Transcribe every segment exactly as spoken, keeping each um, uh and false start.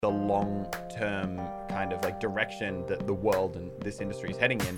the long-term kind of like direction that the world and this industry is heading in.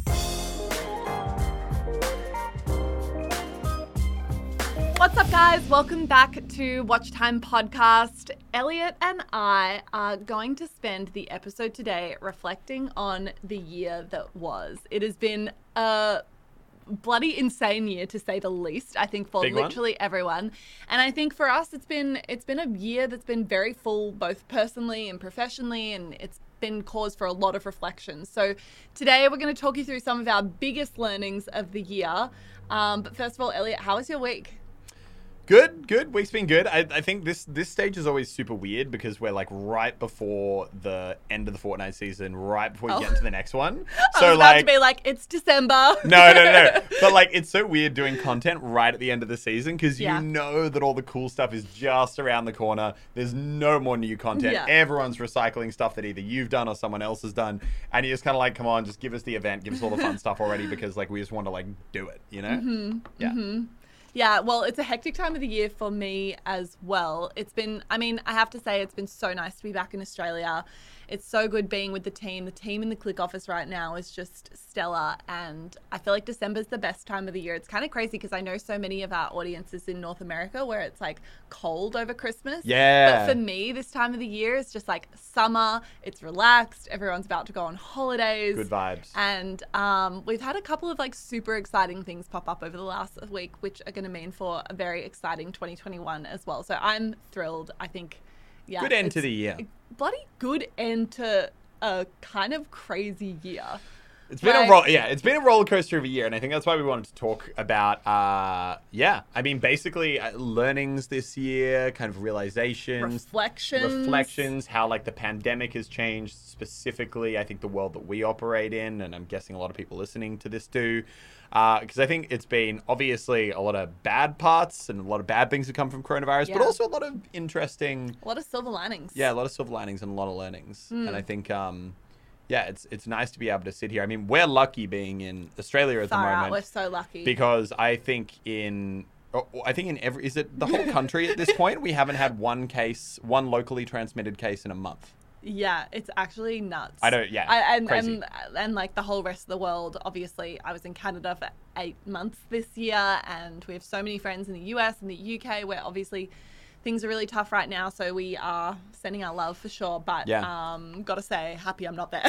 What's up, guys? Welcome back to Watch Time Podcast. Elliot and I are going to spend the episode today reflecting on the year that was. It has been a bloody insane year, to say the least, I think, for Big literally one. everyone. And I think for us, it's been it's been a year that's been very full, both personally and professionally, and it's been cause for a lot of reflection. So today we're going to talk you through some of our biggest learnings of the year. Um, but first of all, Elliot, how was your week? Good, good. Week's been good. I, I think this this stage is always super weird because we're like right before the end of the Fortnite season, right before you Oh. get into the next one. I So was about like, to be like, it's December. no, no, no, no. But like, it's so weird doing content right at the end of the season because Yeah. you know that all the cool stuff is just around the corner. There's no more new content. Yeah. Everyone's recycling stuff that either you've done or someone else has done, and you're just kind of like, come on, just give us the event, give us all the fun stuff already because like we just want to like do it, you know? Mm-hmm. Yeah. Mm-hmm. Yeah, well, it's a hectic time of the year for me as well. It's been, I mean, I have to say it's been so nice to be back in Australia. It's so good being with the team. The team in the Click office right now is just stellar. And I feel like December's the best time of the year. It's kind of crazy because I know so many of our audiences in North America where it's like cold over Christmas. Yeah. But for me, this time of the year is just like summer. It's relaxed. Everyone's about to go on holidays. Good vibes. And um, we've had a couple of like super exciting things pop up over the last week, which are going to mean for a very exciting twenty twenty-one as well. So I'm thrilled. I think, yeah. Good end to it's the year. a bloody good end to a kind of crazy year. It's been Like- a roll, yeah. It's been a roller coaster of a year, and I think that's why we wanted to talk about. Uh, yeah, I mean, basically uh, learnings this year, kind of realizations, Reflections. reflections, how like the pandemic has changed specifically. I think the world that we operate in, and I'm guessing a lot of people listening to this do, because I think it's been obviously a lot of bad parts and a lot of bad things that come from coronavirus, but Yeah. also a lot of interesting. A lot of silver linings. Yeah, a lot of silver linings and a lot of learnings. Hmm. And I think, um, yeah, it's it's nice to be able to sit here. I mean, we're lucky being in Australia at Far the out. moment We're so lucky. because I think in oh, I think in every is it the whole country at this point we haven't had one case, one locally transmitted case in a month. Yeah, it's actually nuts. I don't- yeah, I, and, crazy. and and like the whole rest of the world. Obviously, I was in Canada for eight months this year, and we have so many friends in the U S and the U K where obviously things are really tough right now. So we are sending our love for sure. But Yeah. um, gotta say, happy I'm not there.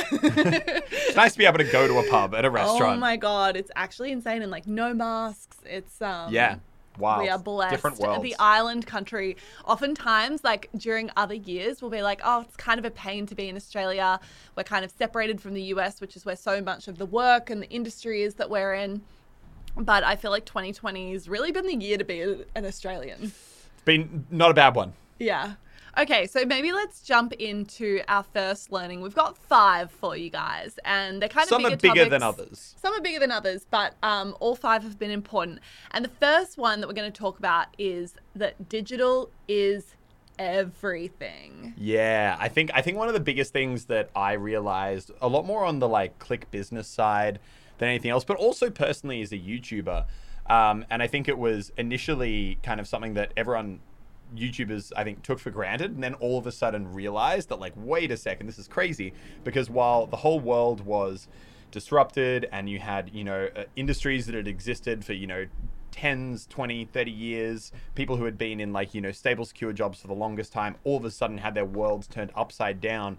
It's nice to be able to go to a pub at a restaurant. Oh my god, it's actually insane, and like no masks. It's um Yeah. Wow. We are blessed. Different worlds. The island country. Oftentimes, like during other years, we'll be like, oh, it's kind of a pain to be in Australia. We're kind of separated from the U S, which is where so much of the work and the industry is that we're in. But I feel like twenty twenty has really been the year to be a- an Australian. It's been not a bad one. Yeah. Okay, so maybe let's jump into our first learning. We've got five for you guys, and they're kind of Some bigger are bigger than topics. others. Some are bigger than others, but um, all five have been important. And the first one that we're going to talk about is that digital is everything. Yeah, I think I think one of the biggest things that I realized a lot more on the like Click business side than anything else, but also personally as a YouTuber, um, and I think it was initially kind of something that everyone YouTubers I think took for granted, and then all of a sudden realized that like, wait a second, this is crazy, because while the whole world was disrupted and you had you know uh, industries that had existed for you know tens, twenty, thirty years, people who had been in like, you know, stable, secure jobs for the longest time, all of a sudden had their worlds turned upside down.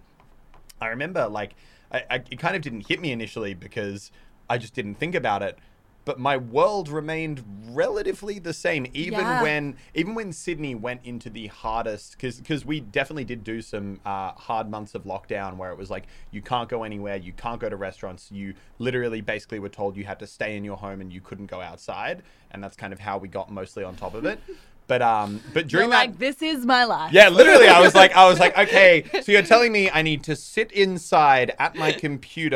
I remember like, I, I, it kind of didn't hit me initially because I just didn't think about it. But my world remained relatively the same, even Yeah. when even when Sydney went into the hardest, because because we definitely did do some uh, hard months of lockdown where it was like, you can't go anywhere, you can't go to restaurants, you literally basically were told you had to stay in your home and you couldn't go outside, and that's kind of how we got mostly on top of it. But um, but during You're that, like, this is my life. yeah, literally, I was like, I was like, okay, so you're telling me I need to sit inside at my computer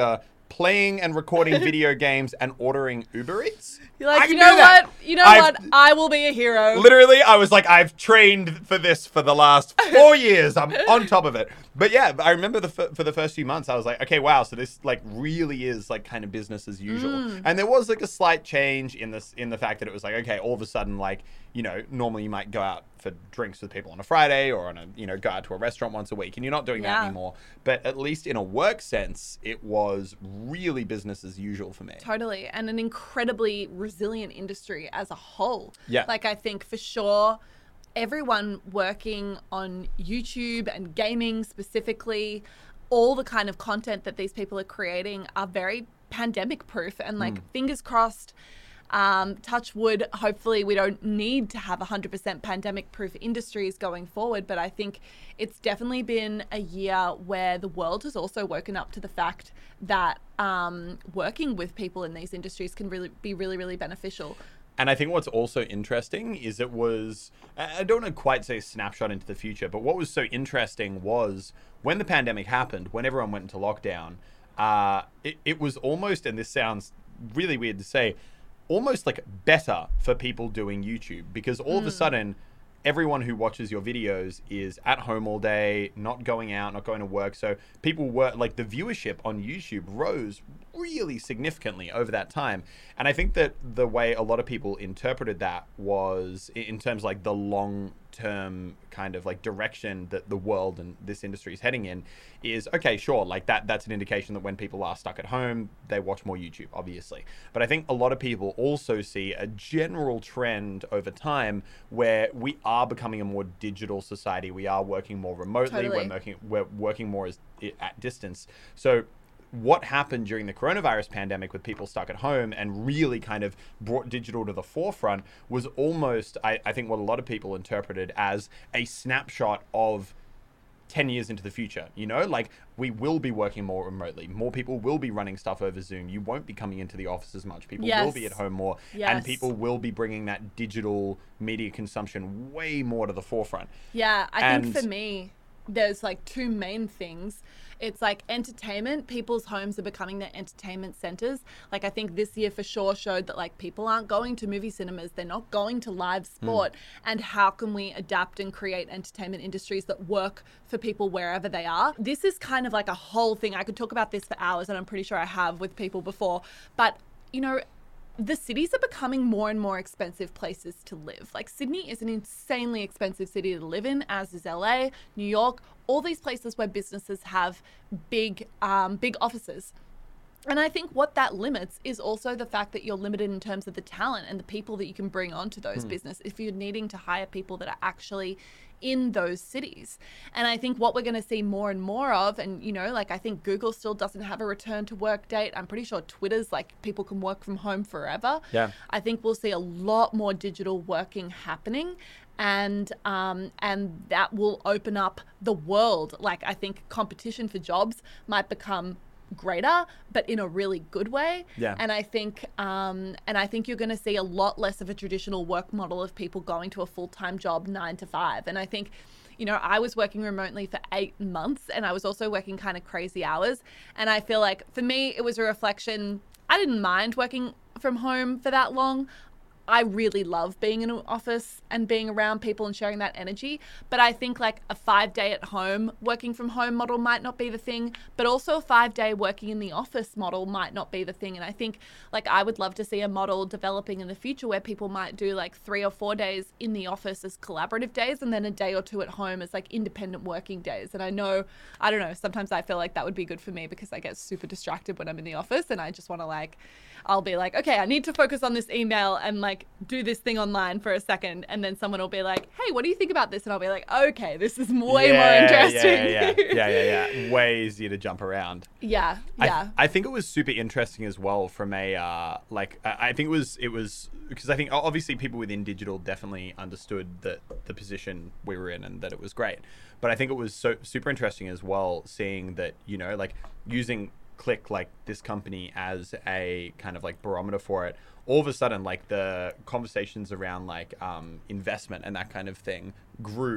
playing and recording video games and ordering Uber Eats. You're like, I can you know do that. what? You know I've- what? I will be a hero. Literally, I was like, I've trained for this for the last four years. I'm on top of it. But yeah, I remember the f- for the first few months, I was like, okay, wow. So this like really is like kind of business as usual. Mm. And there was like a slight change in this in the fact that it was like, okay, all of a sudden, like, you know, normally you might go out for drinks with people on a Friday or on a, you know, go out to a restaurant once a week, and you're not doing that Yeah. anymore. But at least in a work sense, it was really business as usual for me. Totally. And an incredibly resilient industry as a whole. Yeah. Like, I think for sure, everyone working on YouTube and gaming specifically, all the kind of content that these people are creating are very pandemic proof. And like, fingers crossed, um, touch wood, hopefully we don't need to have one hundred percent pandemic proof industries going forward. But I think it's definitely been a year where the world has also woken up to the fact that um, working with people in these industries can really be really, really beneficial. And I think what's also interesting is it was, I don't want to quite say snapshot into the future, but what was so interesting was when the pandemic happened, when everyone went into lockdown, uh, it, it was almost, and this sounds really weird to say, almost like better for people doing YouTube, because all mm. of a sudden, everyone who watches your videos is at home all day, not going out, not going to work. So people were like, the viewership on YouTube rose really significantly over that time. And I think that the way a lot of people interpreted that was in terms of like the long term kind of like direction that the world and this industry is heading in is, okay, sure, like that that's an indication that when people are stuck at home, they watch more YouTube, obviously. But I think a lot of people also see a general trend over time where we are becoming a more digital society. We are working more remotely. Totally. We're working we're working more as, at distance. So what happened during the coronavirus pandemic with people stuck at home and really kind of brought digital to the forefront was almost, I, I think, what a lot of people interpreted as a snapshot of ten years into the future. You know, like, we will be working more remotely. More people will be running stuff over Zoom. You won't be coming into the office as much. People Yes. will be at home more. Yes. And people will be bringing that digital media consumption way more to the forefront. Yeah, I And- think for me, there's like two main things. It's like entertainment. People's homes are becoming their entertainment centers. Like, I think this year for sure showed that like people aren't going to movie cinemas. They're not going to live sport. Mm. And how can we adapt and create entertainment industries that work for people wherever they are? This is kind of like a whole thing. I could talk about this for hours, and I'm pretty sure I have with people before. But, you know, the cities are becoming more and more expensive places to live. Like, Sydney is an insanely expensive city to live in, as is L A, New York, all these places where businesses have big, um, big offices. And I think what that limits is also the fact that you're limited in terms of the talent and the people that you can bring onto those mm. business if you're needing to hire people that are actually in those cities. And I think what we're going to see more and more of, and, you know, like, I think Google still doesn't have a return to work date. I'm pretty sure Twitter's like, people can work from home forever. Yeah. I think we'll see a lot more digital working happening. And um, and that will open up the world. Like, I think competition for jobs might become greater, but in a really good way. Yeah. And I think um, and I think you're going to see a lot less of a traditional work model of people going to a full-time job nine to five. And I think, you know, I was working remotely for eight months and I was also working kind of crazy hours. And I feel like for me, it was a reflection. I didn't mind working from home for that long. I really love being in an office and being around people and sharing that energy. But I think like a five day at home, working from home model might not be the thing, but also a five day working in the office model might not be the thing. And I think like I would love to see a model developing in the future where people might do like three or four days in the office as collaborative days and then a day or two at home as like independent working days. And I know, I don't know, sometimes I feel like that would be good for me because I get super distracted when I'm in the office and I just want to like, I'll be like, okay, I need to focus on this email and like do this thing online for a second. And then someone will be like, hey, what do you think about this? And I'll be like, okay, this is way yeah, more interesting. Yeah, yeah, yeah, yeah, yeah. Way easier to jump around. Yeah, yeah. I, I think it was super interesting as well from a, uh, like, I think it was, it was, because I think obviously people within digital definitely understood that the position we were in and that it was great. But I think it was so super interesting as well, seeing that, you know, like using Click, like this company, as a kind of like barometer for it. All of a sudden, like the conversations around like um, investment and that kind of thing grew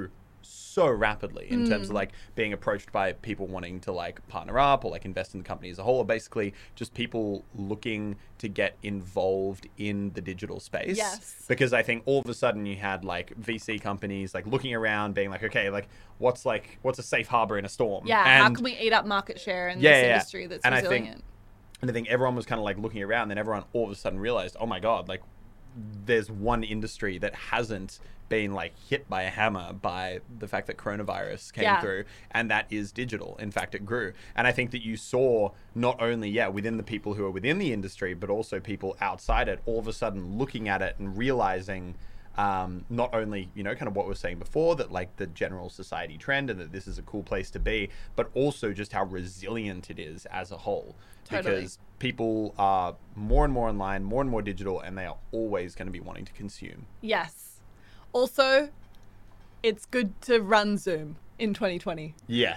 so rapidly in mm. terms of like being approached by people wanting to like partner up or like invest in the company as a whole, or basically just people looking to get involved in the digital space. Yes. Because I think all of a sudden you had like V C companies like looking around being like, okay, like what's like what's a safe harbor in a storm? Yeah, and, how can we eat up market share in yeah, this yeah, industry that's and resilient? I think, and I think everyone was kind of like looking around, then everyone all of a sudden realized, oh my God, like there's one industry that hasn't been like hit by a hammer by the fact that coronavirus came yeah. through, and that is digital. In fact, it grew. And I think that you saw not only, yeah, within the people who are within the industry, but also people outside it, all of a sudden looking at it and realizing um, not only, you know, kind of what we were saying before, that like the general society trend and that this is a cool place to be, but also just how resilient it is as a whole. Totally. Because people are more and more online, more and more digital, and they are always going to be wanting to consume. Yes. Also, it's good to run Zoom in twenty twenty. Yes.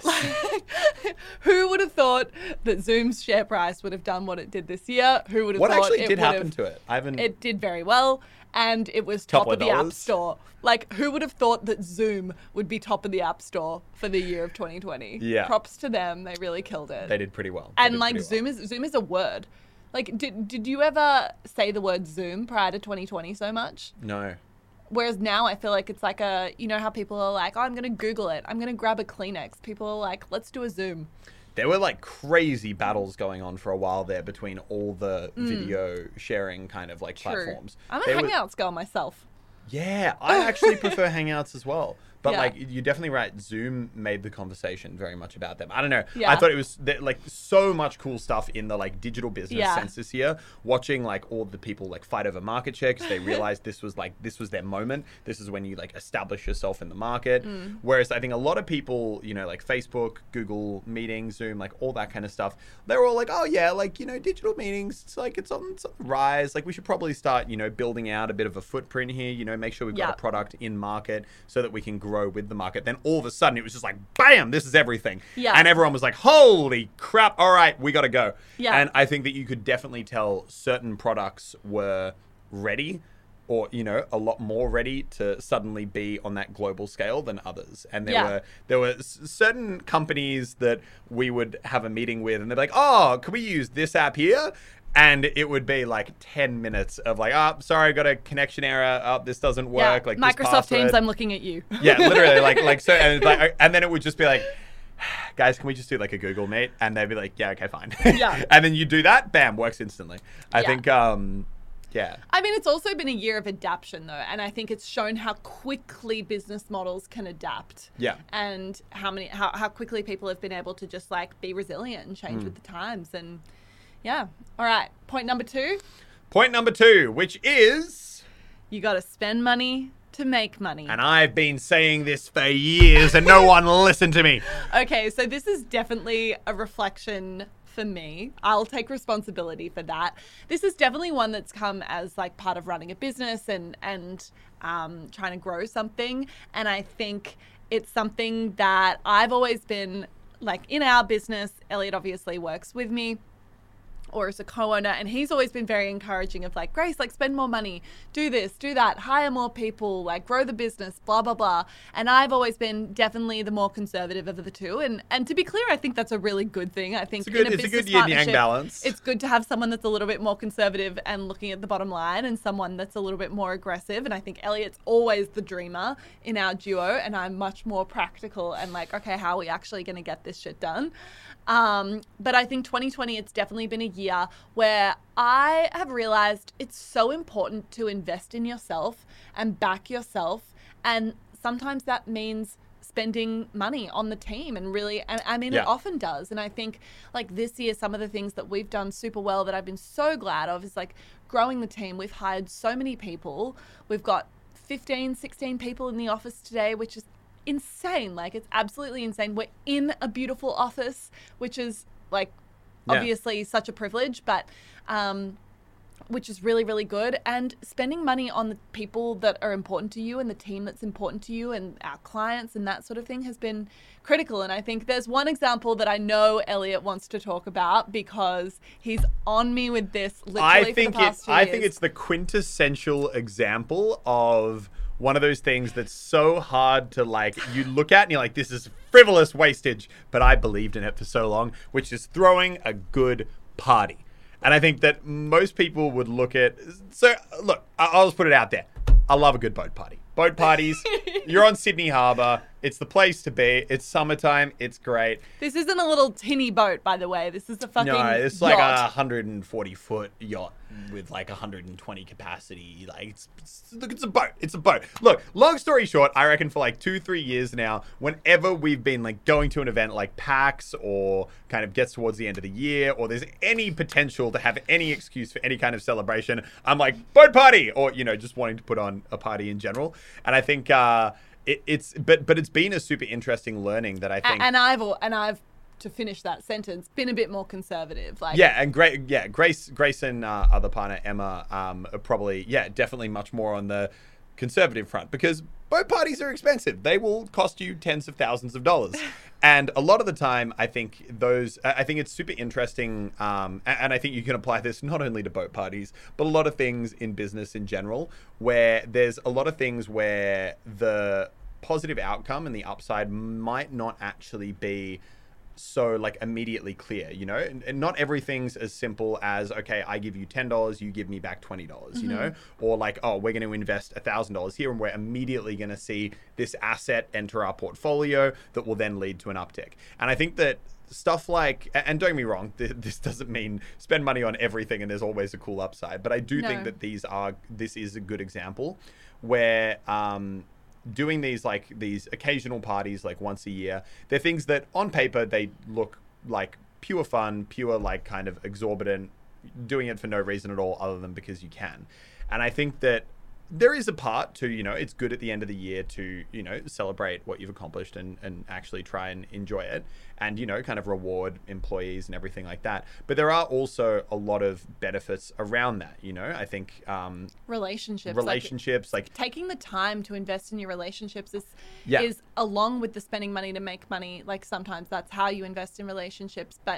Who would have thought that Zoom's share price would have done what it did this year? Who would have what thought actually it did would happen have, to it? I haven't. It did very well, and it was top Couple of of the App dollars. Store. Like, who would have thought that Zoom would be top of the App Store for the year of twenty twenty? Yeah. Props to them. They really killed it. They did pretty well. They And did like pretty Zoom well. is Zoom is a word. Like, did did you ever say the word Zoom prior to twenty twenty so much? No. Whereas now I feel like it's like a, you know how people are like, oh, I'm going to Google it. I'm going to grab a Kleenex. People are like, let's do a Zoom. There were like crazy battles going on for a while there between all the Mm. video sharing kind of like True. platforms. I'm a There was- Hangouts girl myself. Yeah, I actually prefer Hangouts as well. But Yeah. like, you're definitely right. Zoom made the conversation very much about them. I don't know. Yeah. I thought it was th- like so much cool stuff in the like digital business Yeah. sense this year. Watching like all the people like fight over market share because they realized this was like this was their moment. This is when you like establish yourself in the market. Mm. Whereas I think a lot of people, you know, like Facebook, Google Meetings, Zoom, like all that kind of stuff, they're all like, oh yeah, like you know, digital meetings, it's like it's on, it's on the rise. Like we should probably start, you know, building out a bit of a footprint here. You know, make sure we've got Yeah. a product in market so that we can grow with the market. Then all of a sudden it was just like, bam, this is everything. Yeah. And everyone was like, holy crap, all right, we got to go. Yeah. And I think that you could definitely tell certain products were ready or, you know, a lot more ready to suddenly be on that global scale than others. And there Yeah. were there were s- certain companies that we would have a meeting with and they're like, oh, can we use this app here? And it would be like ten minutes of like, oh, sorry, I got a connection error. Oh, this doesn't work. Yeah. Like this Microsoft Teams, password. I'm looking at you. Yeah, literally, like, like so, and, it's like, and then it would just be like, guys, can we just do like a Google Meet? And they'd be like, yeah, okay, fine. Yeah. And then you do that, bam, works instantly. I Yeah. think, um, yeah. I mean, it's also been a year of adaptation, though, and I think it's shown how quickly business models can adapt. Yeah. And how many, how, how quickly people have been able to just like be resilient and Mm. change with the times. And yeah. All right. Point number two, Point number two, which is, you got to spend money to make money. and I've been saying this for years and no one listened to me. Okay, so this is definitely a reflection for me. I'll take responsibility for that. This is definitely one that's come as like part of running a business and and um, trying to grow something. And I think it's something that I've always been like in our business. Elliot obviously works with me, or as a co-owner, and he's always been very encouraging of like, Grace, like spend more money, do this, do that, hire more people, like grow the business, blah, blah, blah. And I've always been definitely the more conservative of the two. And and to be clear, I think that's a really good thing. I think It's a good, in a it's a business good yin yang partnership, balance. it's good to have someone that's a little bit more conservative and looking at the bottom line and someone that's a little bit more aggressive. And I think Elliot's always the dreamer in our duo, and I'm much more practical and like, okay, how are we actually going to get this shit done? Um, but I think twenty twenty, it's definitely been a year where I have realized it's so important to invest in yourself and back yourself. And sometimes that means spending money on the team and really, and I mean, Yeah. it often does. And I think like this year, some of the things that we've done super well that I've been so glad of is like growing the team. We've hired so many people. We've got fifteen, sixteen people in the office today, which is insane. Like it's absolutely insane. We're in a beautiful office, which is like Yeah. obviously such a privilege, but um which is really, really good. And spending money on the people that are important to you and the team that's important to you and our clients and that sort of thing has been critical. And I think there's one example that I know Elliot wants to talk about because he's on me with this literally I for think the past it, two I years. think it's the quintessential example of one of those things that's so hard to like, you look at and you're like, this is frivolous wastage, but I believed in it for so long, which is throwing a good party. And I think that most people would look at, so look, I- I'll just put it out there. I love a good boat party. Boat parties, you're on Sydney Harbour. It's the place to be. It's summertime. It's great. This isn't a little tinny boat, by the way. This is a fucking No, it's like yacht. a one hundred forty foot yacht with like one hundred twenty capacity. Like, it's, it's, look, it's a boat. It's a boat. Look, long story short, I reckon for like two, three years now, whenever we've been like going to an event like PAX or kind of gets towards the end of the year, or there's any potential to have any excuse for any kind of celebration, I'm like, boat party, or, you know, just wanting to put on a party in general. And I think, uh, It, it's but but it's been a super interesting learning that I think, and I've al- and I've to finish that sentence been a bit more conservative, like yeah, and great, yeah, Grace, Grace and uh, other partner Emma um, are probably yeah definitely much more on the conservative front, because boat parties are expensive. They will cost you tens of thousands of dollars, and a lot of the time, I think those I think it's super interesting, um, and, and I think you can apply this not only to boat parties, but a lot of things in business in general, where there's a lot of things where the positive outcome and the upside might not actually be so like immediately clear, you know, and, and not everything's as simple as, okay, I give you ten dollars, you give me back twenty dollars, mm-hmm. you know, or like, oh, we're going to invest a thousand dollars here and we're immediately going to see this asset enter our portfolio that will then lead to an uptick. And I think that stuff like, and don't get me wrong, this doesn't mean spend money on everything and there's always a cool upside, but I do No. think that these are, this is a good example where, um, doing these like these occasional parties like once a year, they're things that on paper they look like pure fun, pure like kind of exorbitant, doing it for no reason at all other than because you can. And I think that there is a part to, you know, it's good at the end of the year to, you know, celebrate what you've accomplished and, and actually try and enjoy it and, you know, kind of reward employees and everything like that. But there are also a lot of benefits around that, you know, I think um, relationships. relationships, like, like taking the time to invest in your relationships is, Yeah. is along with the spending money to make money. Like sometimes that's how you invest in relationships. But,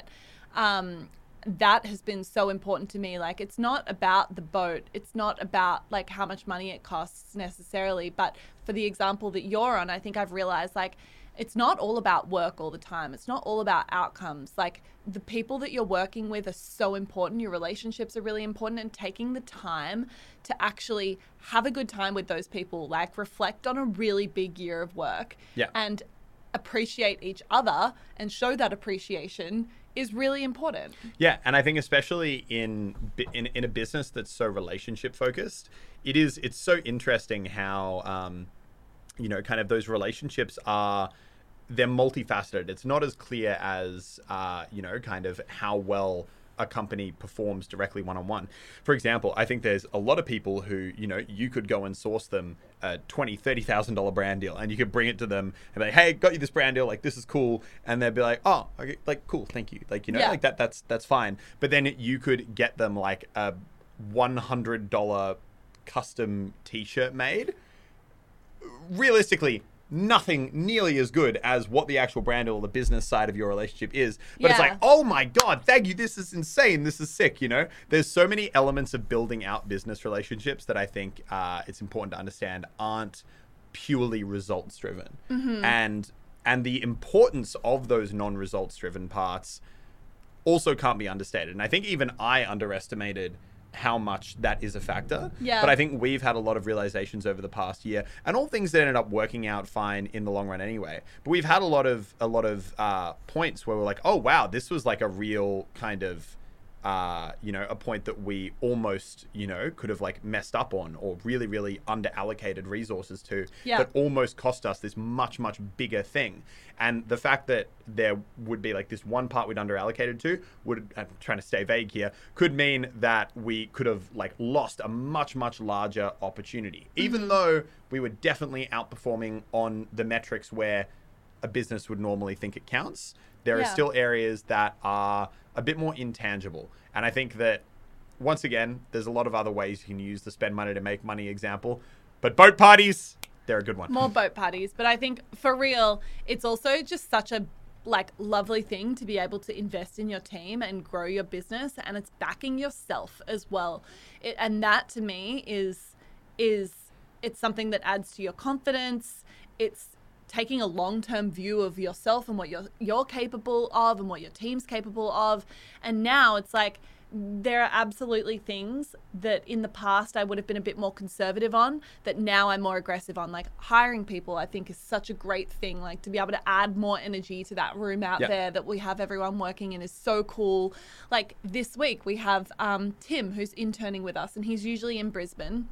um, that has been so important to me. Like, it's not about the boat. It's not about like how much money it costs necessarily. But for the example that you're on, I think I've realized like it's not all about work all the time. It's not all about outcomes. Like the people that you're working with are so important. Your relationships are really important, and taking the time to actually have a good time with those people, like reflect on a really big year of work Yeah. and appreciate each other and show that appreciation is really important. Yeah, and I think especially in bi- in in a business that's so relationship focused, it is it's so interesting how um, you know, kind of those relationships are, they're multifaceted. It's not as clear as uh, you know, kind of how well a company performs directly one-on-one. For example, I think there's a lot of people who, you know, you could go and source them a twenty thousand dollars, thirty thousand dollars brand deal, and you could bring it to them and be like, hey, got you this brand deal, like, this is cool. And they'd be like, oh, okay, like, cool, thank you. Like, you know, Yeah. like that, that's, that's fine. But then you could get them like a one hundred dollars custom t-shirt made. Realistically, nothing nearly as good as what the actual brand or the business side of your relationship is. But it's Yeah. like, oh my God, thank you. This is insane. This is sick. You know, there's so many elements of building out business relationships that I think uh, it's important to understand aren't purely results driven. Mm-hmm. And, and the importance of those non-results driven parts also can't be understated. And I think even I underestimated how much that is a factor. Yeah. But I think we've had a lot of realizations over the past year, and all things that ended up working out fine in the long run anyway. But we've had a lot of a lot of uh, points where we're like, oh wow, this was like a real kind of uh, you know, a point that we almost, you know, could have like messed up on or really, really under allocated resources to, Yeah. that almost cost us this much, much bigger thing. And the fact that there would be like this one part we'd under allocated to would, I'm trying to stay vague here, could mean that we could have like lost a much, much larger opportunity, even though we were definitely outperforming on the metrics where a business would normally think it counts. There are Yeah. still areas that are a bit more intangible. And I think that, once again, there's a lot of other ways you can use the spend money to make money example. But boat parties, they're a good one. More boat parties. But I think for real, it's also just such a like lovely thing to be able to invest in your team and grow your business, and it's backing yourself as well. It, and that to me is is it's something that adds to your confidence. It's taking a long-term view of yourself and what you're you're capable of and what your team's capable of. And now it's like, there are absolutely things that in the past I would have been a bit more conservative on, that now I'm more aggressive on. Like hiring people, I think is such a great thing. Like to be able to add more energy to that room out Yep. there that we have everyone working in is so cool. Like this week we have um, Tim, who's interning with us, and he's usually in Brisbane.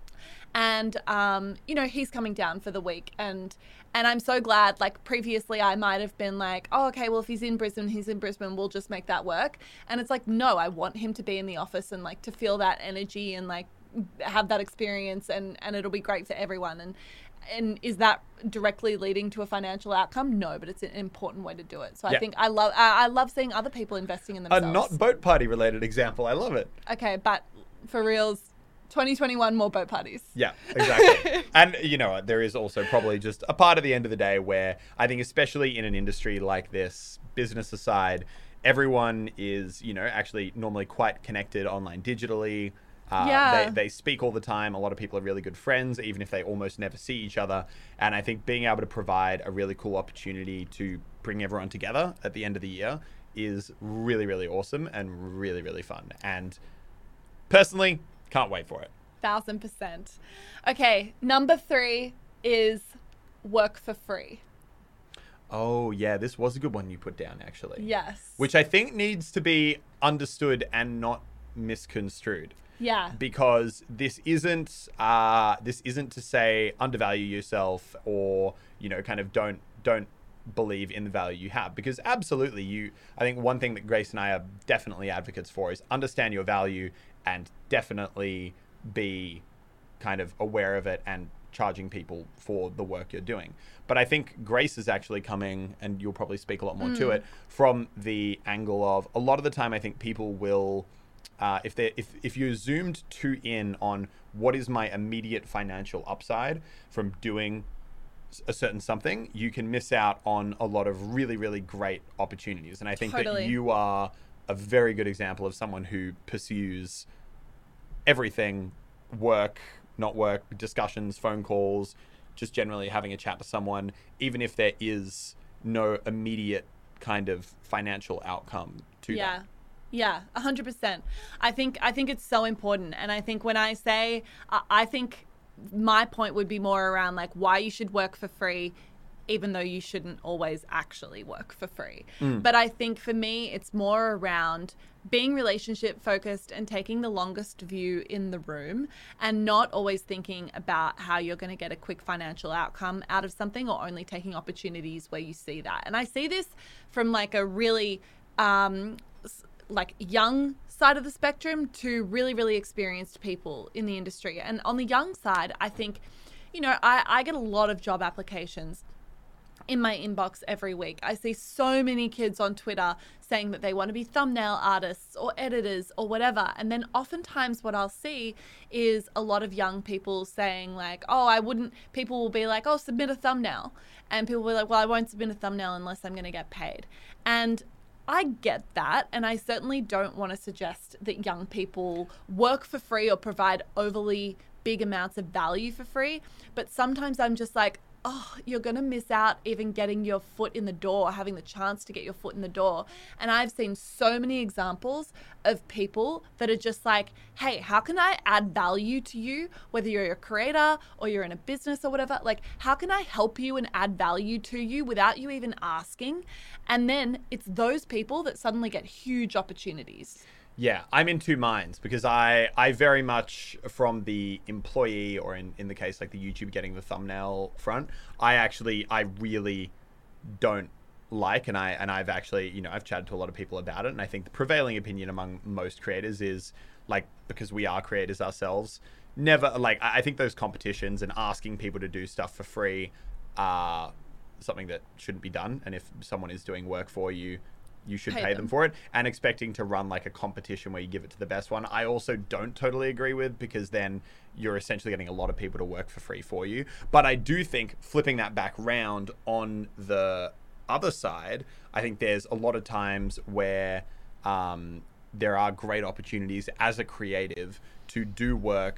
And, um, you know, he's coming down for the week. And and I'm so glad, like, previously I might have been like, oh, okay, well, if he's in Brisbane, he's in Brisbane, we'll just make that work. And it's like, no, I want him to be in the office and, like, to feel that energy and, like, have that experience. And, and it'll be great for everyone. And and is that directly leading to a financial outcome? No, but it's an important way to do it. So Yeah. I think I love I, I love seeing other people investing in A themselves. not boat party related example. I love it. Okay, but for reals, twenty twenty-one, more boat parties. Yeah, exactly. And, you know, there is also probably just a part at the end of the day where I think, especially in an industry like this, business aside, everyone is, you know, actually normally quite connected online digitally. Uh, Yeah. they, they speak all the time. A lot of people are really good friends, even if they almost never see each other. And I think being able to provide a really cool opportunity to bring everyone together at the end of the year is really, really awesome and really, really fun. And personally, can't wait for it. Thousand percent. Okay, number three is work for free. Oh, yeah, this was a good one you put down, actually. Yes. Which I think needs to be understood and not misconstrued. Yeah. Because this isn't uh, this isn't to say undervalue yourself or, you know, kind of don't don't believe in the value you have. Because absolutely, you. I think one thing that Grace and I are definitely advocates for is understand your value and definitely be kind of aware of it and charging people for the work you're doing. But I think Grace is actually coming, and you'll probably speak a lot more mm. to it, from the angle of a lot of the time I think people will, uh, if they if if you're zoomed too in on what is my immediate financial upside from doing a certain something, you can miss out on a lot of really, really great opportunities. And I think Totally. that you are a very good example of someone who pursues everything, work, not work, discussions, phone calls, just generally having a chat to someone, even if there is no immediate kind of financial outcome to yeah. that. Yeah, a hundred percent. I think I think it's so important. And I think when I say, uh, I think my point would be more around like why you should work for free, even though you shouldn't always actually work for free. Mm. But I think for me, it's more around being relationship focused and taking the longest view in the room and not always thinking about how you're going to get a quick financial outcome out of something, or only taking opportunities where you see that. And I see this from like a really um, like young side of the spectrum to really, really experienced people in the industry. And on the young side, I think, you know, I, I get a lot of job applications in my inbox every week. I see so many kids on Twitter saying that they want to be thumbnail artists or editors or whatever. And then oftentimes what I'll see is a lot of young people saying like, oh, I wouldn't, people will be like, oh, submit a thumbnail. And people will be like, well, I won't submit a thumbnail unless I'm going to get paid. And I get that. And I certainly don't want to suggest that young people work for free or provide overly big amounts of value for free. But sometimes I'm just like, oh, you're going to miss out even getting your foot in the door, having the chance to get your foot in the door. And I've seen so many examples of people that are just like, hey, how can I add value to you? Whether you're a creator or you're in a business or whatever, like, how can I help you and add value to you without you even asking? And then it's those people that suddenly get huge opportunities. Yeah, I'm in two minds because I, I very much, from the employee, or in, in the case like the YouTube getting the thumbnail front, I actually, I really don't like, and, I, and I've actually, you know, I've chatted to a lot of people about it, and I think the prevailing opinion among most creators is, like, because we are creators ourselves, never, like, I think those competitions and asking people to do stuff for free are something that shouldn't be done, and if someone is doing work for you, you should pay, pay them. them for it. And expecting to run like a competition where you give it to the best one, I also don't totally agree with, because then you're essentially getting a lot of people to work for free for you. But I do think flipping that back round on the other side, I think there's a lot of times where um, there are great opportunities as a creative to do work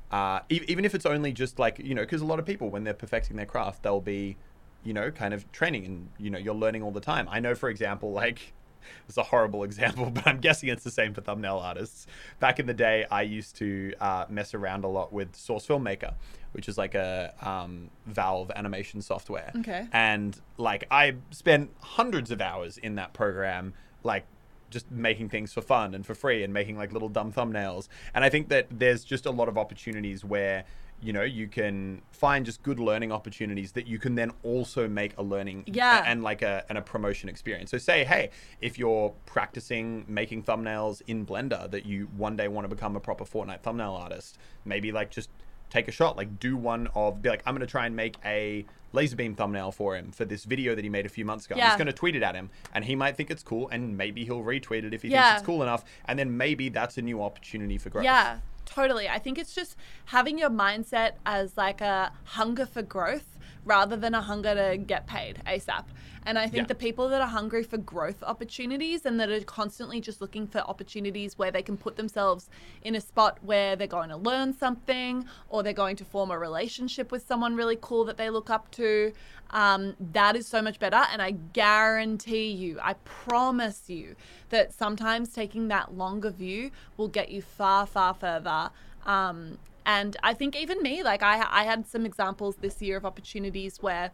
uh, e- even if it's only just like, you know, because a lot of people, when they're perfecting their craft, they'll be, you know, kind of training and, you know, you're learning all the time. I know, for example, like, it's a horrible example, but I'm guessing it's the same for thumbnail artists. Back in the day, I used to uh, mess around a lot with Source Filmmaker, which is like a um, Valve animation software. Okay. And like I spent hundreds of hours in that program, like just making things for fun and for free and making like little dumb thumbnails. And I think that there's just a lot of opportunities where, you know, you can find just good learning opportunities that you can then also make a learning Yeah. and like a and a promotion experience. So say, hey, if you're practicing making thumbnails in Blender that you one day want to become a proper Fortnite thumbnail artist, maybe like just take a shot, like do one of, be like, I'm going to try and make a laser beam thumbnail for him for this video that he made a few months ago. Yeah. I'm just going to tweet it at him and he might think it's cool and maybe he'll retweet it if he Yeah. thinks it's cool enough. And then maybe that's a new opportunity for growth. Yeah, totally. I think it's just having your mindset as like a hunger for growth rather than a hunger to get paid ASAP. And I think Yeah. the people that are hungry for growth opportunities and that are constantly just looking for opportunities where they can put themselves in a spot where they're going to learn something or they're going to form a relationship with someone really cool that they look up to, um, that is so much better. And I guarantee you, I promise you that sometimes taking that longer view will get you far, far further. Um, and I think even me, like I, I had some examples this year of opportunities where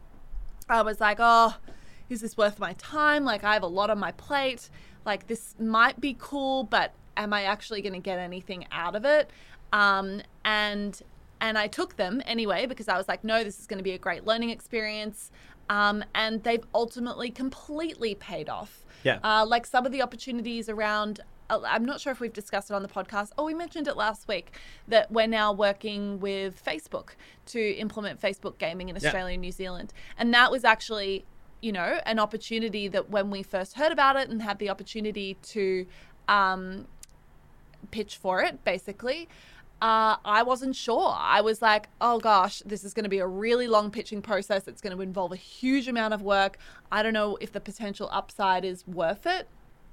I was like, oh, is this worth my time? Like I have a lot on my plate. Like this might be cool, but am I actually going to get anything out of it? Um, and and I took them anyway because I was like, no, this is going to be a great learning experience. Um, and they've ultimately completely paid off. Yeah. Uh, like some of the opportunities around, I'm not sure if we've discussed it on the podcast. Oh, we mentioned it last week that we're now working with Facebook to implement Facebook gaming in Australia Yeah. and New Zealand. And that was actually, you know, an opportunity that when we first heard about it and had the opportunity to um, pitch for it, basically, uh, I wasn't sure. I was like, oh gosh, this is going to be a really long pitching process. It's going to involve a huge amount of work. I don't know if the potential upside is worth it.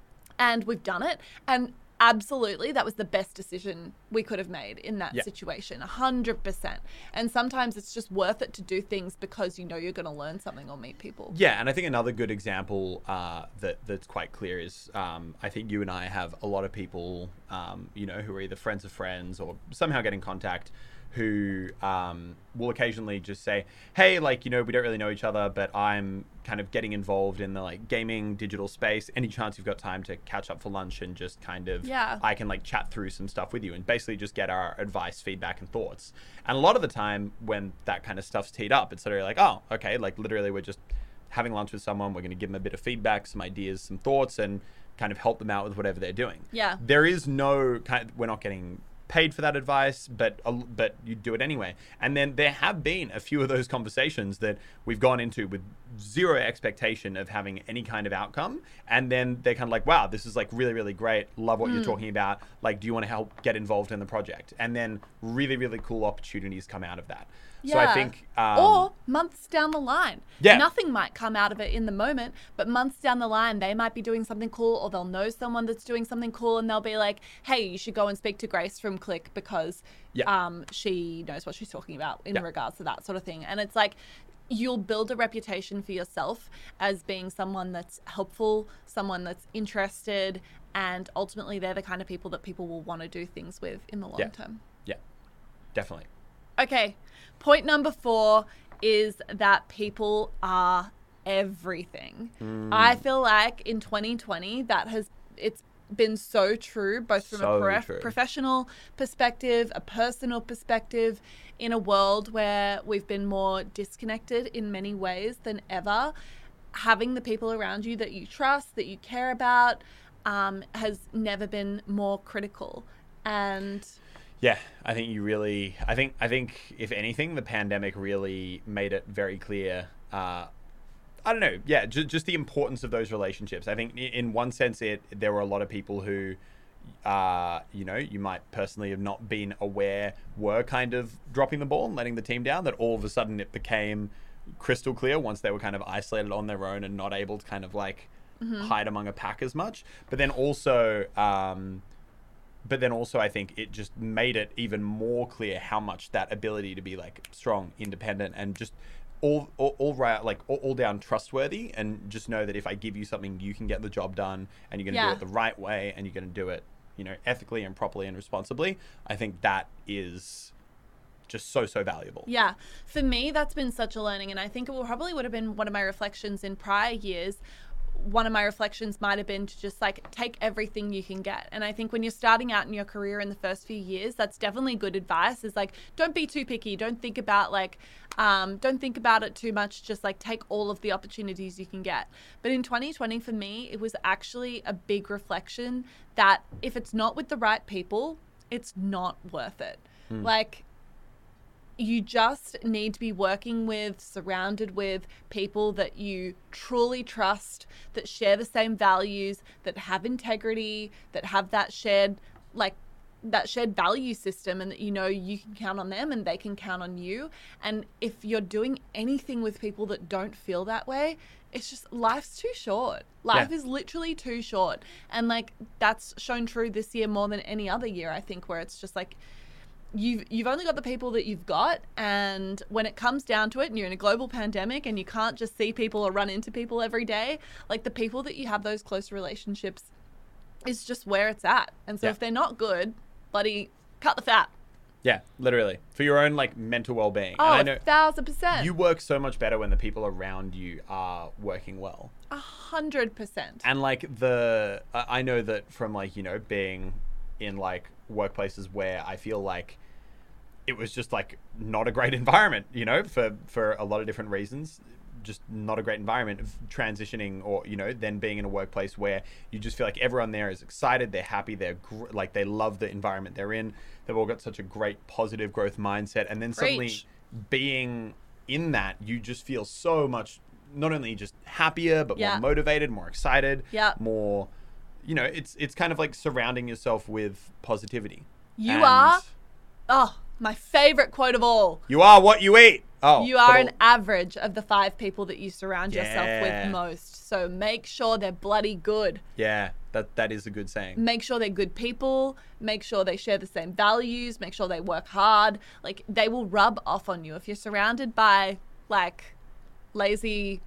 And we've done it. And absolutely, that was the best decision we could have made in that Yeah. situation, one hundred percent. And sometimes it's just worth it to do things because you know you're going to learn something or meet people. Yeah, and I think another good example uh, that that's quite clear is um, I think you and I have a lot of people, um, you know, who are either friends of friends or somehow get in contact who um, will occasionally just say, hey, like, you know, we don't really know each other, but I'm kind of getting involved in the like gaming digital space. Any chance you've got time to catch up for lunch and just kind of, Yeah. I can like chat through some stuff with you and basically just get our advice, feedback and thoughts. And a lot of the time when that kind of stuff's teed up, it's sort of like, oh, okay, like literally we're just having lunch with someone. We're going to give them a bit of feedback, some ideas, some thoughts, and kind of help them out with whatever they're doing. Yeah. There is no kind of, we're not getting paid for that advice, but uh, but you do it anyway. And then there have been a few of those conversations that we've gone into with zero expectation of having any kind of outcome, and then they're kind of like, wow, this is like really, really great, love what Mm. you're talking about, like, do you want to help get involved in the project? And then really, really cool opportunities come out of that. So I Yeah. think um, or months down the line. Yeah. Nothing might come out of it in the moment, but months down the line, they might be doing something cool or they'll know someone that's doing something cool and they'll be like, hey, you should go and speak to Grace from Click because Yeah. um, she knows what she's talking about in Yeah. regards to that sort of thing. And it's like, you'll build a reputation for yourself as being someone that's helpful, someone that's interested, and ultimately they're the kind of people that people will want to do things with in the long Yeah. term. yeah, definitely. Okay, point number four is that people are everything. Mm. I feel like in twenty twenty that has it's been so true, both from So a prof- true. professional perspective, a personal perspective, in a world where we've been more disconnected in many ways than ever. Having the people around you that you trust, that you care about, um, has never been more critical. And Yeah, I think you really, I think, I think if anything, the pandemic really made it very clear. Uh, I don't know. Yeah, just, just the importance of those relationships. I think i- in one sense, it there were a lot of people who, uh, you know, you might personally have not been aware were kind of dropping the ball and letting the team down. That all of a sudden it became crystal clear once they were kind of isolated on their own and not able to kind of like hide among a pack as much. But then also, um, but then also I think it just made it even more clear how much that ability to be like strong, independent, and just all all, all right, like all, all down trustworthy, and just know that if I give you something, you can get the job done, and you're going to Yeah. do it the right way, and you're going to do it, you know, ethically and properly and responsibly. I think that is just so so valuable. Yeah, for me, that's been such a learning, and I think it will probably would have been one of my reflections in prior years. One of my reflections might have been to just like take everything you can get. And I think when you're starting out in your career in the first few years, that's definitely good advice, is like, don't be too picky. Don't think about like, um, don't think about it too much. Just like take all of the opportunities you can get. But in twenty twenty, for me, it was actually a big reflection that if it's not with the right people, it's not worth it. Hmm. Like, you just need to be working with, surrounded with people that you truly trust, that share the same values, that have integrity, that have that shared, like, that shared value system, and that you know you can count on them and they can count on you. And if you're doing anything with people that don't feel that way, it's just, life's too short. Life Yeah. is literally too short. And like, that's shown true this year more than any other year, I think, where it's just like, You've you've only got the people that you've got, and when it comes down to it, and you're in a global pandemic, and you can't just see people or run into people every day, like the people that you have those close relationships is just where it's at. And so Yeah. if they're not good, bloody cut the fat. Yeah, literally, for your own like mental well-being. Oh, and I a know thousand percent. you work so much better when the people around you are working well. A hundred percent. And like the, I I know that from like, you know, being in like workplaces where I feel like it was just like not a great environment, you know, for, for a lot of different reasons, just not a great environment of transitioning, or, you know, then being in a workplace where you just feel like everyone there is excited, they're happy, they're gr- like, they love the environment they're in. They've all got such a great positive growth mindset. And then suddenly Preach. being in that, you just feel so much, not only just happier, but Yeah. more motivated, more excited, Yeah. more, you know, it's it's kind of like surrounding yourself with positivity. You And are, oh, my favorite quote of all. You are what you eat. Oh, You are but an al- average of the five people that you surround yourself Yeah. with most. So make sure they're bloody good. yeah, that that is a good saying. Make sure they're good people. Make sure they share the same values. Make sure they work hard. Like, they will rub off on you if you're surrounded by like lazy.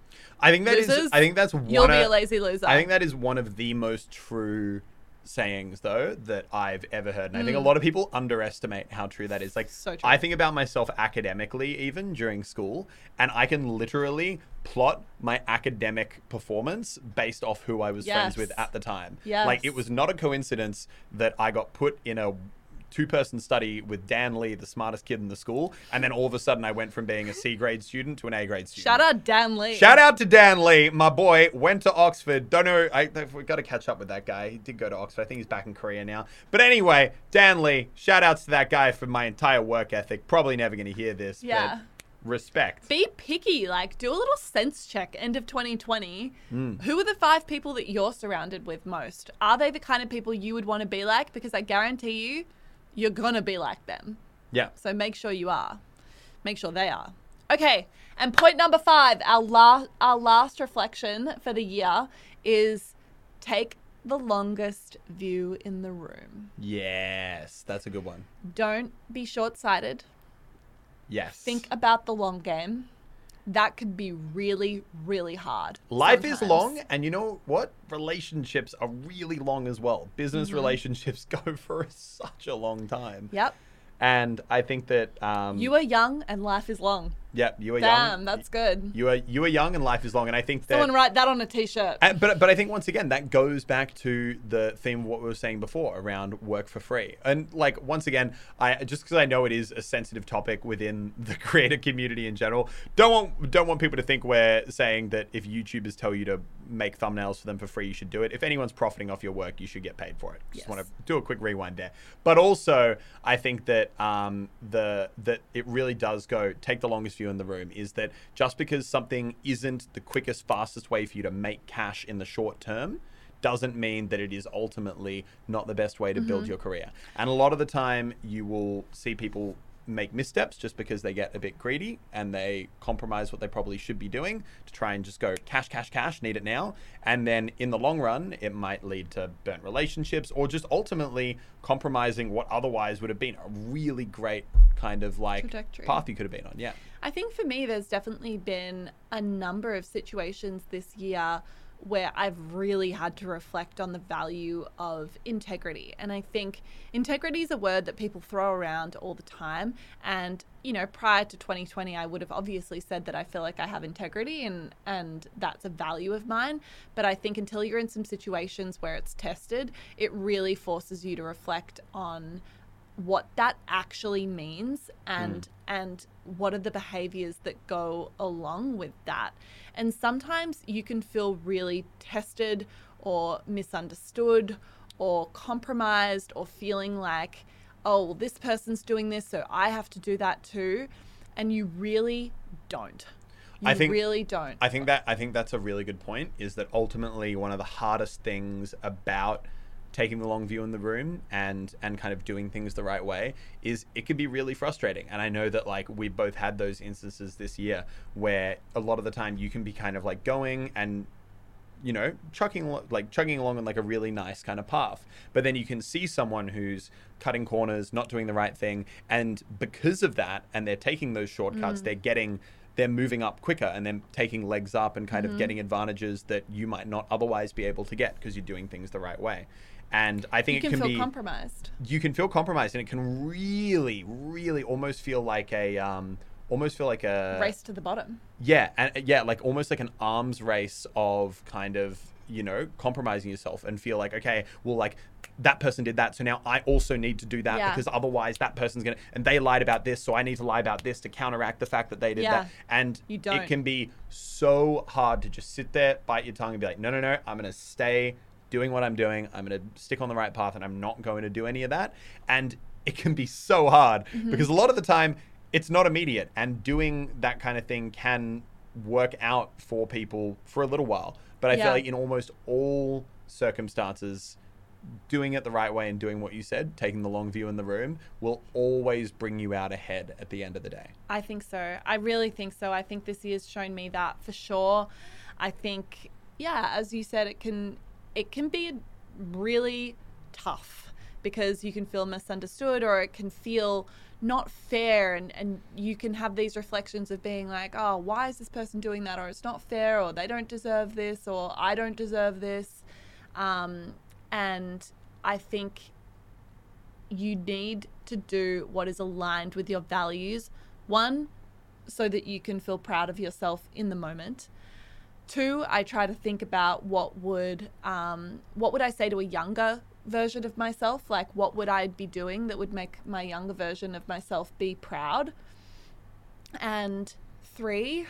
I think that is. Losers, I think that's one. You'll be of- a lazy loser. I think that is one of the most true sayings, though, that I've ever heard, and I think a Mm. lot of people underestimate how true that is. Like, So true. I think about myself academically, even during school, and I can literally plot my academic performance based off who I was friends Yes. with at the time. Yes. Like, it was not a coincidence that I got put in a two-person study with Dan Lee, the smartest kid in the school, and then all of a sudden I went from being a C grade student to an A grade student. Shout out Dan Lee. Shout out to Dan Lee, my boy. Went to Oxford. Don't know. I, we've got to catch up with that guy. He did go to Oxford. I think he's back in Korea now. But anyway, Dan Lee. Shout outs to that guy for my entire work ethic. Probably never going to hear this. Yeah. But respect. Be picky. Like, do a little sense check. End of twenty twenty. Mm. Who are the five people that you're surrounded with most? Are they the kind of people you would want to be like? Because I guarantee you, you're going to be like them. Yeah. So make sure you are. Make sure they are. Okay. And point number five, our last, our last reflection for the year is take the longest view in the room. Yes. That's a good one. Don't be short-sighted. Yes. Think about the long game. That could be really, really hard. Life is sometimes. long, and you know what? Relationships are really long as well. Business Mm-hmm. relationships go for such a long time. Yep. And I think that um, You are young and life is long. yeah, you are young. Damn, that's good. You are you are young and life is long, and I think that. Someone write that on a t-shirt. And, but but I think once again that goes back to the theme of what we were saying before around work for free. And like once again, I just because I know it is a sensitive topic within the creator community in general, don't want don't want people to think we're saying that if YouTubers tell you to make thumbnails for them for free, you should do it. If anyone's profiting off your work, you should get paid for it. Just Yes. want to do a quick rewind there. But also, I think that um, the that it really does go take the longest view in the room is that just because something isn't the quickest, fastest way for you to make cash in the short term doesn't mean that it is ultimately not the best way to build your career. And a lot of the time you will see people make missteps just because they get a bit greedy and they compromise what they probably should be doing to try and just go cash, cash, cash, need it now. And then in the long run, it might lead to burnt relationships or just ultimately compromising what otherwise would have been a really great kind of like Trajectory. path you could have been on. Yeah. I think for me, there's definitely been a number of situations this year where I've really had to reflect on the value of integrity. And I think integrity is a word that people throw around all the time. And, you know, prior to twenty twenty, I would have obviously said that I feel like I have integrity and, and that's a value of mine. But I think until you're in some situations where it's tested, it really forces you to reflect on what that actually means and mm. and what are the behaviors that go along with that. And sometimes you can feel really tested or misunderstood or compromised or feeling like, oh, well, this person's doing this, so I have to do that too. And you really don't. You I think, really don't. I think that I think that's a really good point, is that ultimately one of the hardest things about taking the long view in the room and and kind of doing things the right way is it can be really frustrating. And I know that like we both had those instances this year where a lot of the time you can be kind of like going and, you know, chugging like chugging along on like a really nice kind of path, but then you can see someone who's cutting corners, not doing the right thing, and because of that, and they're taking those shortcuts, mm. they're getting they're moving up quicker and then taking legs up and kind mm-hmm. of getting advantages that you might not otherwise be able to get because you're doing things the right way. And I think you it can can feel be compromised. You can feel compromised, and it can really, really almost feel like a, um, almost feel like a race to the bottom. Yeah, and yeah, like almost like an arms race of kind of, you know, compromising yourself and feel like, okay, well, like that person did that, so now I also need to do that yeah. because otherwise that person's gonna, and they lied about this, so I need to lie about this to counteract the fact that they did yeah. that. And you don't. It can be so hard to just sit there, bite your tongue, and be like, no, no, no, I'm gonna stay doing what I'm doing. I'm going to stick on the right path and I'm not going to do any of that. And it can be so hard mm-hmm. because a lot of the time it's not immediate, and doing that kind of thing can work out for people for a little while. But I yeah. feel like in almost all circumstances, doing it the right way and doing what you said, taking the long view in the room, will always bring you out ahead at the end of the day. I think so. I really think so. I think this year's shown me that for sure. I think, yeah, as you said, it can... it can be really tough because you can feel misunderstood, or it can feel not fair, and, and you can have these reflections of being like, oh, why is this person doing that? Or it's not fair, or they don't deserve this, or I don't deserve this. Um, and I think you need to do what is aligned with your values. One, so that you can feel proud of yourself in the moment. Two, I try to think about what would um, what would I say to a younger version of myself? Like, what would I be doing that would make my younger version of myself be proud? And three,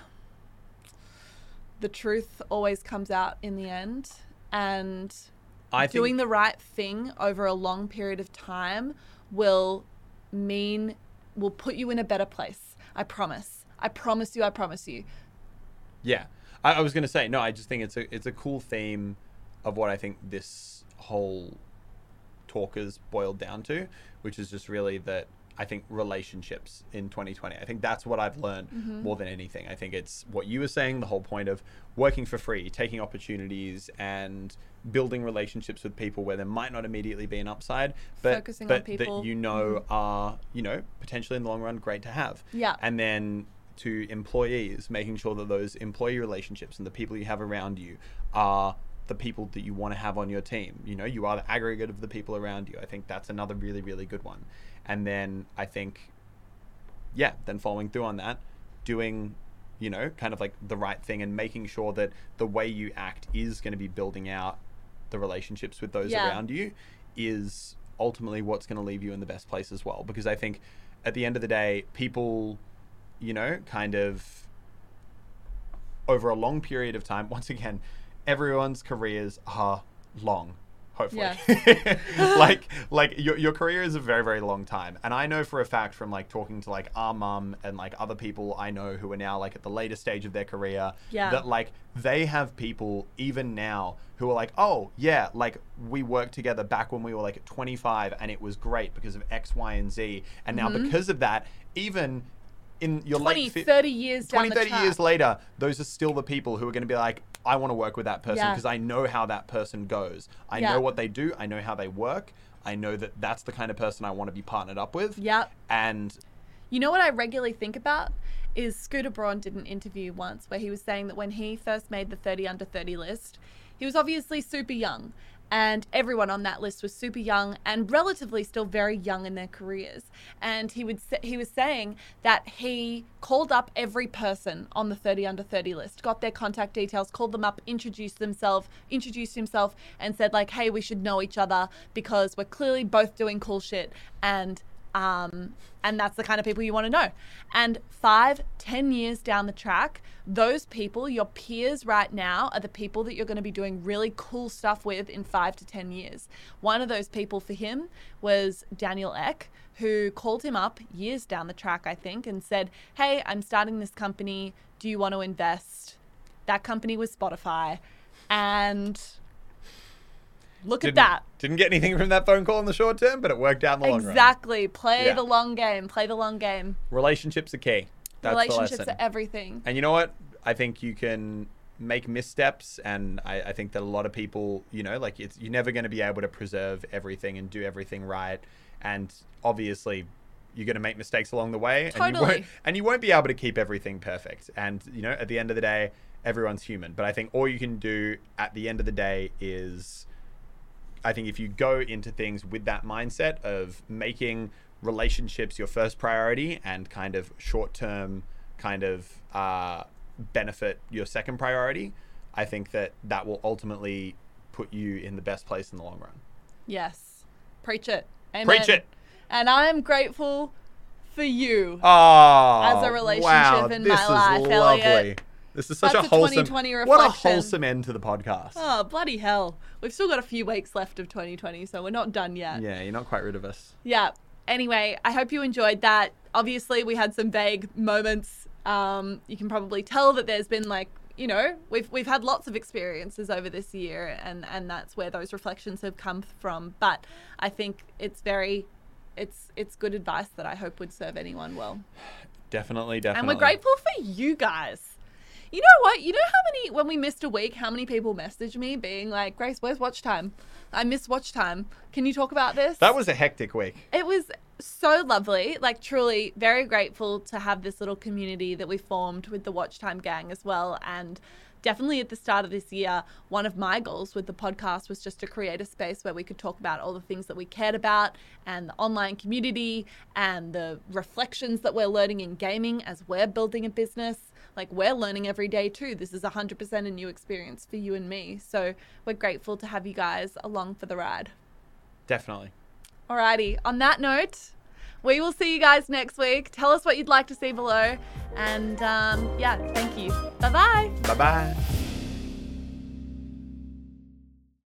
the truth always comes out in the end. And I doing think- the right thing over a long period of time will mean, will put you in a better place. I promise. I promise you, I promise you. Yeah. I, I was going to say, no, I just think it's a it's a cool theme of what I think this whole talk is boiled down to, which is just really that I think relationships in twenty twenty. I think that's what I've learned mm-hmm. more than anything. I think it's what you were saying, the whole point of working for free, taking opportunities and building relationships with people where there might not immediately be an upside, but, Focusing but on people that you know mm-hmm. are, you know, potentially in the long run great to have. Yeah. And then to employees, making sure that those employee relationships and the people you have around you are the people that you want to have on your team. You know, you are the aggregate of the people around you. I think that's another really, really good one. And then I think, yeah, then following through on that, doing, you know, kind of like the right thing and making sure that the way you act is going to be building out the relationships with those yeah. around you is ultimately what's going to leave you in the best place as well. Because I think at the end of the day, people, you know, kind of over a long period of time, once again, everyone's careers are long. hopefully. Yeah. like like your, your career is a very, very long time. And I know for a fact from like talking to like our mum and like other people I know who are now like at the later stage of their career, Yeah. that like they have people even now who are like, oh yeah, like we worked together back when we were like twenty-five and it was great because of X, Y, and Z. And now Mm-hmm. because of that, even in your twenty, late fi- thirty years down twenty, the thirty track. years later, those are still the people who are going to be like, I want to work with that person Yeah. because I know how that person goes. I Yeah. know what they do. I know how they work. I know that that's the kind of person I want to be partnered up with. Yep. And You know what I regularly think about is Scooter Braun did an interview once where he was saying that when he first made the thirty under thirty list, he was obviously super young. And everyone on that list was super young and relatively still very young in their careers. And he would sa- he was saying that he called up every person on the thirty under thirty list, got their contact details, called them up, introduced themselves, introduced himself, and said like, "Hey, we should know each other because we're clearly both doing cool shit." And um, and that's the kind of people you want to know. And five, ten years down the track, those people, your peers right now, are the people that you're going to be doing really cool stuff with in five to ten years. One of those people for him was Daniel Ek, who called him up years down the track, I think, and said, "Hey, I'm starting this company. Do you want to invest?" That company was Spotify. And look didn't, at that. didn't get anything from that phone call in the short term, but it worked out in the long run. Exactly. Play Yeah. the long game. Play the long game. Relationships are key. That's Relationships the lesson. are everything. And you know what? I think you can make missteps, and I, I think that a lot of people, you know, like it's you're never going to be able to preserve everything and do everything right. And obviously, you're going to make mistakes along the way, and you Totally. won't and you won't be able to keep everything perfect. And you know, at the end of the day, everyone's human. But I think all you can do at the end of the day is, I think if you go into things with that mindset of making relationships your first priority and kind of short-term kind of uh, benefit your second priority, I think that that will ultimately put you in the best place in the long run. Yes. Preach it. Amen. Preach it. And I'm grateful for you. Oh, As a relationship wow, in this my is life, lovely. Elliot. This is such That's a a wholesome, twenty twenty what a reflection. wholesome end to the podcast. Oh, bloody hell. We've still got a few weeks left of twenty twenty, so we're not done yet. Yeah, you're not quite rid of us. Yeah. Anyway, I hope you enjoyed that. Obviously, we had some vague moments. Um, you can probably tell that there's been like, you know, we've we've had lots of experiences over this year, and and that's where those reflections have come from. But I think it's very, it's it's good advice that I hope would serve anyone well. Definitely, definitely. And we're grateful for you guys. You know what? You know how many, when we missed a week, how many people messaged me being like, "Grace, where's watch time? I missed watch time. Can you talk about this?" That was a hectic week. It was so lovely. Like, truly very grateful to have this little community that we formed with the Watch Time gang as well. And definitely at the start of this year, one of my goals with the podcast was just to create a space where we could talk about all the things that we cared about and the online community and the reflections that we're learning in gaming as we're building a business. Like, we're learning every day too. This is one hundred percent a new experience for you and me. So we're grateful to have you guys along for the ride. Definitely. Alrighty, on that note, we will see you guys next week. Tell us what you'd like to see below. And um, yeah, thank you. Bye-bye. Bye-bye.